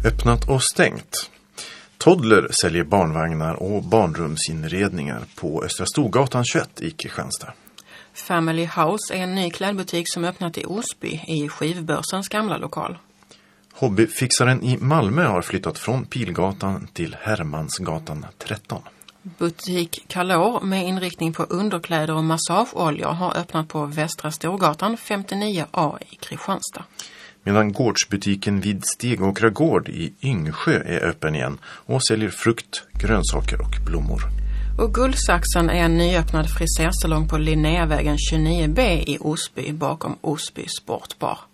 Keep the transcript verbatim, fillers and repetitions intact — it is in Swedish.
Öppnat och stängt. Toddler säljer barnvagnar och barnrumsinredningar på Östra Storgatan tjugoett i Kristianstad. Family House är en ny klädbutik som öppnat i Osby i Skivbörsens gamla lokal. Hobbyfixaren i Malmö har flyttat från Pilgatan till Hermansgatan tretton. Butik Kalor med inriktning på underkläder och massageoljor har öppnat på Västra Storgatan femtionio A i Kristianstad. Medan gårdsbutiken vid Stegåkra gård i Yngsjö är öppen igen och säljer frukt, grönsaker och blommor. Och Guldsaxen är en nyöppnad frisörsalong på Linnévägen tjugonio B i Osby bakom Osby Sportbar.